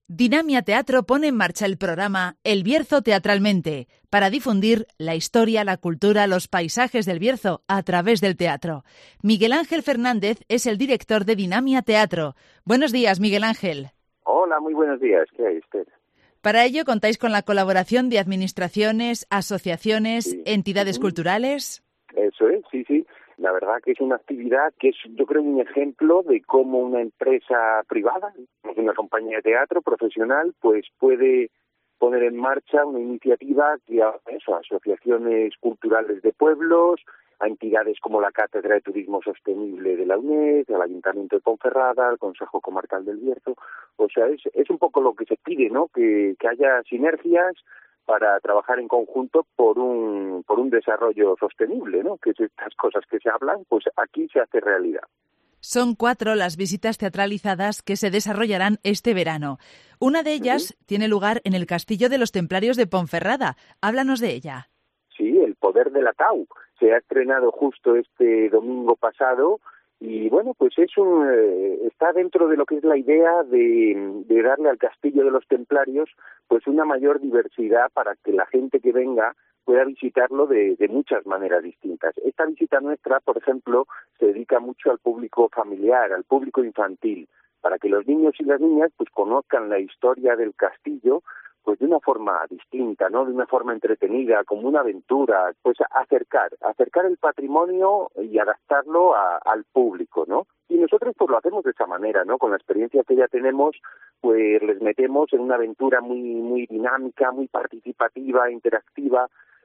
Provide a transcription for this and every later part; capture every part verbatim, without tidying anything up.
Dinamia Teatro pone en marcha el programa El Bierzo Teatralmente para difundir la historia, la cultura, los paisajes del Bierzo a través del teatro. Miguel Ángel Fernández es el director de Dinamia Teatro. Buenos días, Miguel Ángel. Hola, muy buenos días. ¿Qué hay usted? Para ello contáis con la colaboración de administraciones, asociaciones, Sí. entidades Uh-huh. culturales. Eso es, sí, sí. La verdad que es una actividad que es, yo creo, un ejemplo de cómo una empresa privada, una compañía de teatro profesional, pues puede poner en marcha una iniciativa que a eso, a asociaciones culturales de pueblos, a entidades como la Cátedra de Turismo Sostenible de la UNED, al Ayuntamiento de Ponferrada, al Consejo Comarcal del Bierzo. O sea, es, es un poco lo que se pide, ¿no? Que, que haya sinergias para trabajar en conjunto por un por un desarrollo sostenible, ¿no? Que es estas cosas que se hablan, pues aquí se hace realidad. Son cuatro las visitas teatralizadas que se desarrollarán este verano. Una de ellas uh-huh. tiene lugar en el Castillo de los Templarios de Ponferrada. Háblanos de ella. Sí, El Poder del Atau. Se ha estrenado justo este domingo pasado y, bueno, pues es un, eh, está dentro de lo que es la idea de, de darle al Castillo de los Templarios pues una mayor diversidad para que la gente que venga pueda visitarlo de, de muchas maneras distintas. Esta visita nuestra, por ejemplo, se dedica mucho al público familiar, al público infantil, para que los niños y las niñas pues conozcan la historia del castillo pues de una forma distinta, ¿no? De una forma entretenida, como una aventura, pues acercar, acercar el patrimonio y adaptarlo a, al público, ¿no? Y nosotros pues lo hacemos de esa manera, ¿no? Con la experiencia que ya tenemos, pues les metemos en una aventura muy muy dinámica, muy participativa, interactiva,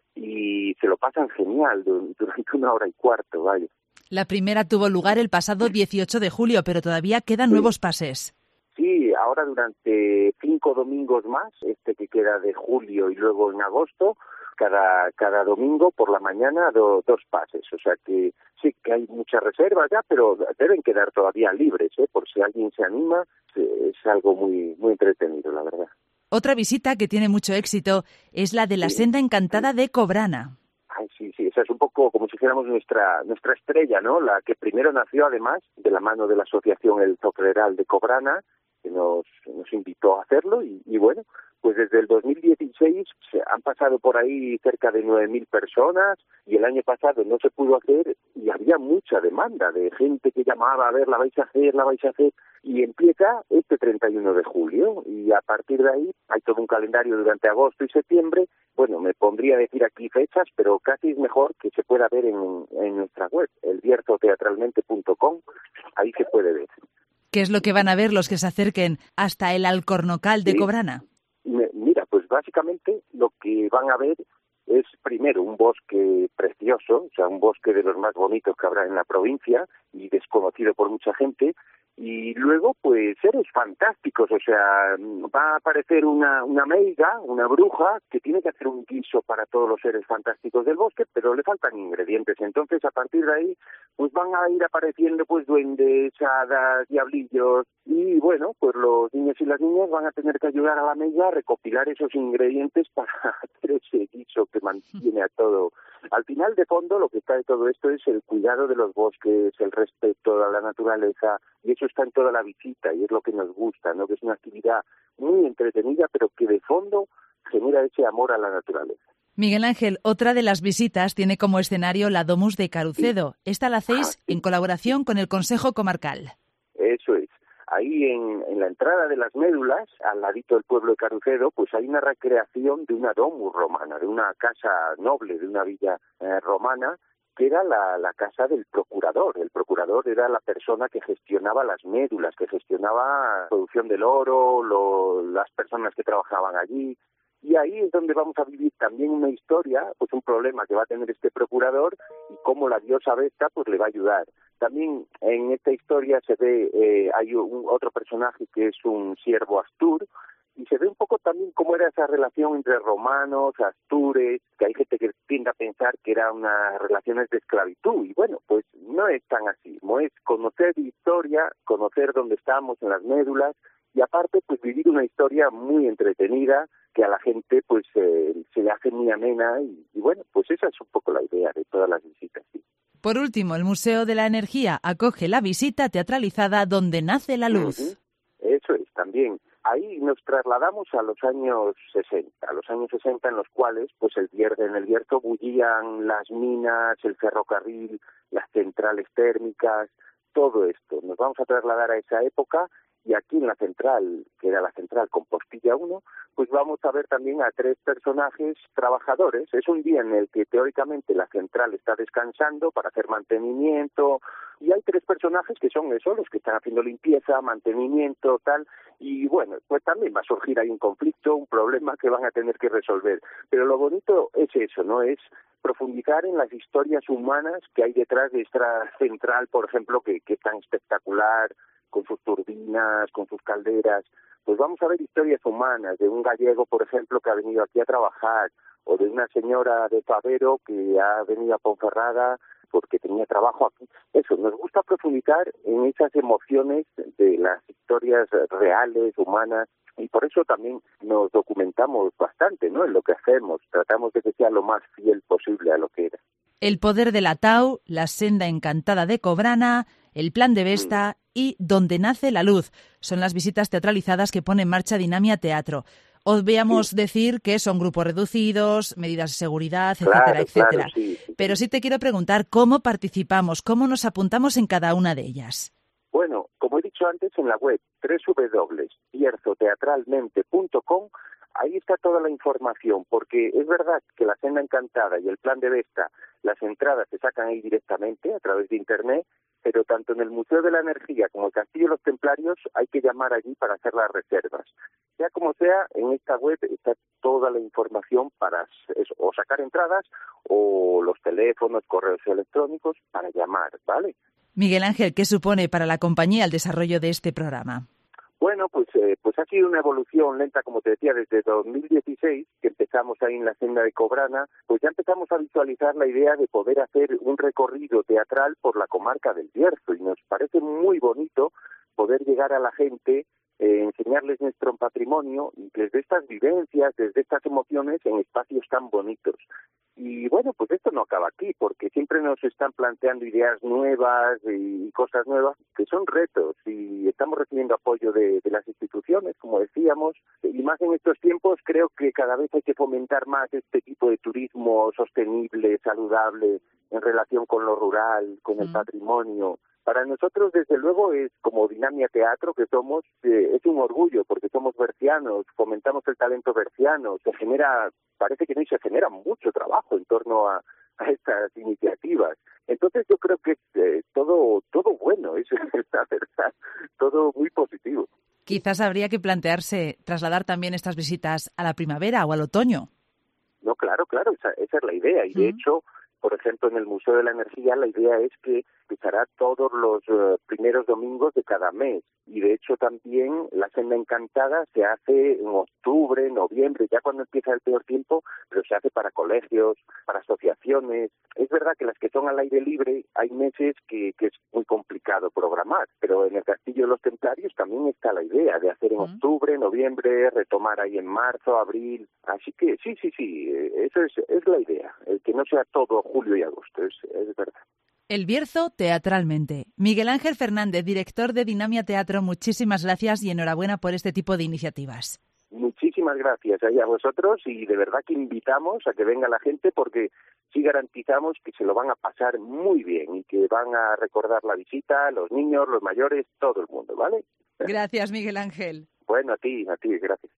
y se lo pasan genial durante una hora y cuarto, vaya. La primera tuvo lugar el pasado dieciocho de julio, pero todavía quedan sí. nuevos pases. Sí, ahora durante cinco domingos más, este que queda de julio y luego en agosto, cada cada domingo por la mañana do, dos pases. O sea que sí que hay muchas reservas ya, pero deben quedar todavía libres, ¿eh? Por si alguien se anima, es algo muy muy entretenido, la verdad. Otra visita que tiene mucho éxito es la de la sí. Senda Encantada de Cobrana. Ay, sí, sí, esa es un poco como si dijéramos nuestra nuestra estrella, ¿no? La que primero nació, además, de la mano de la asociación El Zofreral de Cobrana, que nos, nos invitó a hacerlo y, y bueno, pues desde el dos mil dieciséis se han pasado por ahí cerca de nueve mil personas y el año pasado no se pudo hacer y había mucha demanda de gente que llamaba, a ver, la vais a hacer, la vais a hacer, y empieza este treinta y uno de julio y a partir de ahí hay todo un calendario durante agosto y septiembre. Bueno, me pondría a decir aquí fechas, pero casi es mejor que se pueda ver en, en nuestra web, el bierzo teatralmente punto com, ahí se puede ver. ¿Qué es lo que van a ver los que se acerquen hasta el Alcornocal de sí. Cobrana? Mira, pues básicamente lo que van a ver es primero un bosque precioso, o sea, un bosque de los más bonitos que habrá en la provincia y desconocido por mucha gente, y luego pues seres fantásticos, o sea, va a aparecer una una meiga, una bruja que tiene que hacer un guiso para todos los seres fantásticos del bosque, pero le faltan ingredientes. Entonces, a partir de ahí pues van a ir apareciendo pues duendes, hadas, diablillos, y bueno, pues los niños y las niñas van a tener que ayudar a la meiga a recopilar esos ingredientes para hacer ese guiso que mantiene a todo. Al final, de fondo, lo que está de todo esto es el cuidado de los bosques, el respeto a la naturaleza, y eso está en toda la visita, y es lo que nos gusta, ¿no? Que es una actividad muy entretenida, pero que de fondo genera ese amor a la naturaleza. Miguel Ángel, otra de las visitas tiene como escenario la Domus de Carucedo. Sí. Esta la hacéis ah, sí. en colaboración con el Consejo Comarcal. Eso es. Ahí en, en la entrada de las médulas, al ladito del pueblo de Carucedo, pues hay una recreación de una domus romana, de una casa noble, de una villa eh, romana, que era la, la casa del procurador. El procurador era la persona que gestionaba las médulas, que gestionaba la producción del oro, lo, las personas que trabajaban allí. Y ahí es donde vamos a vivir también una historia, pues un problema que va a tener este procurador y cómo la diosa Vesta pues le va a ayudar. También en esta historia se ve, eh, hay un, otro personaje que es un siervo astur, y se ve un poco también cómo era esa relación entre romanos, astures, que hay gente que tiende a pensar que eran unas relaciones de esclavitud, y bueno, pues no es tan así, no es conocer historia, conocer dónde estamos en las médulas, y aparte pues vivir una historia muy entretenida, que a la gente pues eh, se le hace muy amena, y, y bueno, pues esa es un poco la idea de todas las visitas, sí. Por último, el Museo de la Energía acoge la visita teatralizada Donde nace la luz. Uh-huh. Eso es, también ahí nos trasladamos a los años sesenta, a los años sesenta en los cuales pues el Bierzo, en el Bierzo bullían las minas, el ferrocarril, las centrales térmicas, todo esto. Nos vamos a trasladar a esa época y aquí en la central, que era la central Compostilla uno, pues vamos a ver también a tres personajes trabajadores. Es un día en el que teóricamente la central está descansando para hacer mantenimiento y hay tres personajes que son eso, los que están haciendo limpieza, mantenimiento, tal, y bueno, pues también va a surgir ahí un conflicto, un problema que van a tener que resolver. Pero lo bonito es eso, ¿no? Es profundizar en las historias humanas que hay detrás de esta central, por ejemplo, que, que es tan espectacular, con sus turbinas, con sus calderas. Pues vamos a ver historias humanas de un gallego, por ejemplo, que ha venido aquí a trabajar, o de una señora de Pavero que ha venido a Ponferrada porque tenía trabajo aquí. Eso, nos gusta profundizar en esas emociones de las historias reales, humanas, y por eso también nos documentamos bastante, ¿no?, en lo que hacemos. Tratamos de que sea lo más fiel posible a lo que era. El poder de la Tau, la senda encantada de Cobrana, el plan de Vesta y Donde nace la luz son las visitas teatralizadas que pone en marcha Dinamia Teatro. Os veamos sí. decir que son grupos reducidos, medidas de seguridad, claro, etcétera, etcétera. Claro, sí, sí, Pero sí te quiero preguntar cómo participamos, cómo nos apuntamos en cada una de ellas. Bueno, como he dicho antes, en la web doble u doble u doble u punto bierzo teatralmente punto com ahí está toda la información, porque es verdad que la Senda Encantada y el Plan de Vesta, las entradas se sacan ahí directamente a través de Internet, pero tanto en el Museo de la Energía como el Castillo de los Templarios hay que llamar allí para hacer las reservas. Sea como sea, en esta web está toda la información para eso, o sacar entradas o los teléfonos, correos electrónicos para llamar, ¿vale? Miguel Ángel, ¿qué supone para la compañía el desarrollo de este programa? Bueno, pues eh, pues ha sido una evolución lenta, como te decía, desde dos mil dieciséis, que empezamos ahí en la senda de Cobrana, pues ya empezamos a visualizar la idea de poder hacer un recorrido teatral por la comarca del Bierzo, y nos parece muy bonito poder llegar a la gente, eh, enseñarles nuestro patrimonio, desde estas vivencias, desde estas emociones, en espacios tan bonitos. Y bueno, pues esto no acaba aquí, porque siempre nos están planteando ideas nuevas y cosas nuevas que son retos, y estamos recibiendo apoyo de, de las instituciones, como decíamos, y más en estos tiempos creo que cada vez hay que fomentar más este tipo de turismo sostenible, saludable, en relación con lo rural, con el patrimonio. Para nosotros, desde luego, es como Dinamia Teatro, que somos, eh, es un orgullo, porque somos bercianos, fomentamos el talento berciano, se genera, parece que no se genera mucho trabajo en torno a, a estas iniciativas. Entonces yo creo que es eh, todo, todo bueno, eso es la verdad, todo muy positivo. Quizás habría que plantearse trasladar también estas visitas a la primavera o al otoño. No, claro, claro, esa, esa es la idea, y de mm. hecho, por ejemplo, en el Museo de la Energía la idea es que estará todos los uh, primeros domingos de cada mes, y de hecho también la Senda Encantada se hace en octubre, noviembre, ya cuando empieza el peor tiempo, pero se hace para colegios, para asociaciones. Es verdad que las que son al aire libre hay meses que, que es muy complicado programar, pero en el Castillo de los Templarios también está la idea de hacer en uh-huh. octubre, noviembre, retomar ahí en marzo, abril. Así que sí, sí, sí, eso es, es la idea, el que no sea todo julio y agosto, es, es verdad. El Bierzo teatralmente. Miguel Ángel Fernández, director de Dinamia Teatro, muchísimas gracias y enhorabuena por este tipo de iniciativas. Muchísimas gracias a vosotros, y de verdad que invitamos a que venga la gente, porque sí garantizamos que se lo van a pasar muy bien y que van a recordar la visita, los niños, los mayores, todo el mundo, ¿vale? Gracias, Miguel Ángel. Bueno, a ti, a ti, gracias.